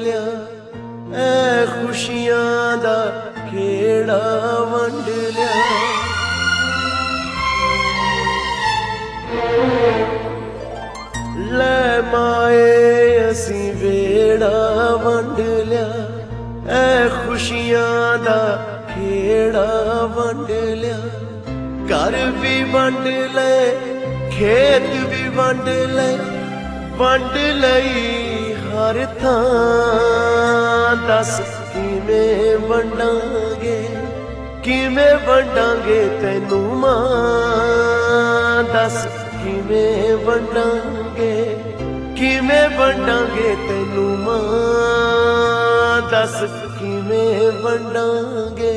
लिया, ऐ खुशियां दा खेड़ा वंड लिया। ले माए असी वेड़ा वंड लिया, ऐ खुशियां दा खेड़ा वंड लिया। घर भी वंड ले, खेत भी वंड ले, वंड लई हर थां। दस किवें वंडांगे, किवें वंडांगे तैनू मां। दस किवें वंडांगे, किवें वंडांगे तैनू मां। दस किवें वंडांगे।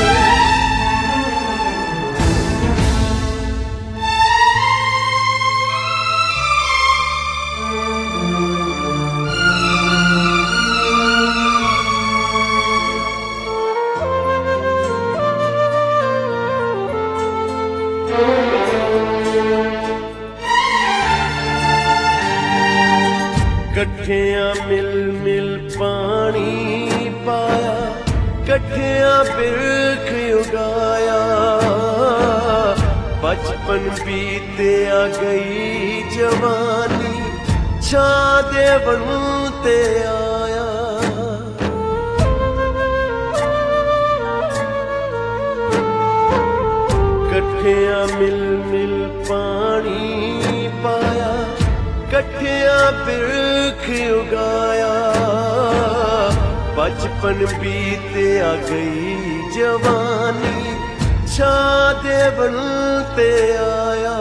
कट्ठियां मिल मिल पानी पाया, कट्ठियां बिरख उगाया। बचपन बीते आ गई जवानी, छां दे बनते आया। कट्ठियां मिल मिल पानी पाया, कट्ठियां बिरख उगाया। बचपन बीते आ गई जवानी, छां दे बनते आया।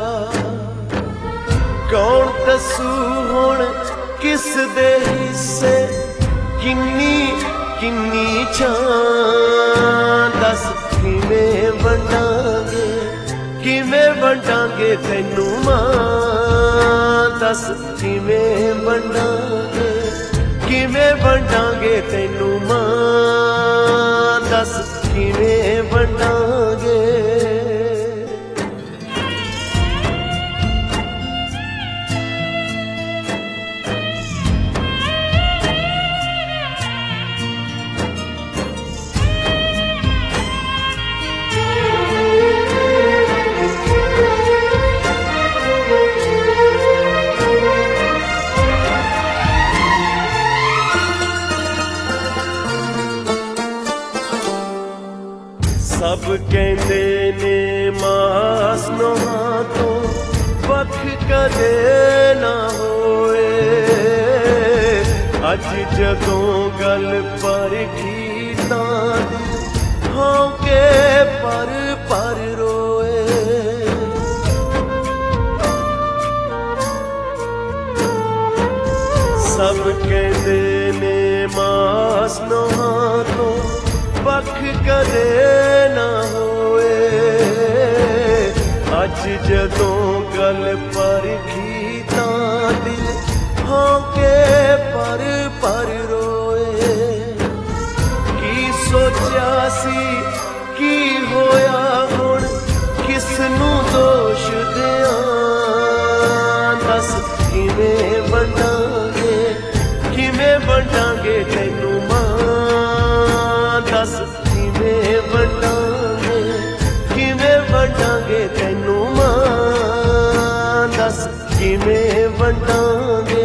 कौन दसू हुण किस दे हिस्से, किन्नी किन्नी छां। दस किवें वंडांगे, किवें वंडांगे तैनू मां। दस किवें वंडांगे, किवें वंडांगे तैनू मां। दस किवें वंडांगे। सब कहते ने मास नोहां तो वख कदे ना होए। अज जदों गल परखी तां होके पर रोए। सब कहते ने मास नोहां तो वख कदे ना होए। अज जदों गल परखी तां दिल होके पर रोए। की सोचा सी की होया हुण, किसनू दोष दियां। दस किवें वंडांगे, किवें वंडांगे तैनू मां। दस किवें वंडांगे, किवें वंडांगे तैनू मां। दस किवें वंडांगे।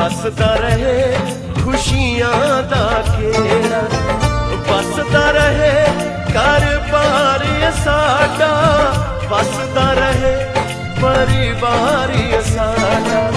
बसदा रहे खुशियां दा खेड़ा, बसदा रहे घर बार साडा, बसदा रहे परिवार साडा।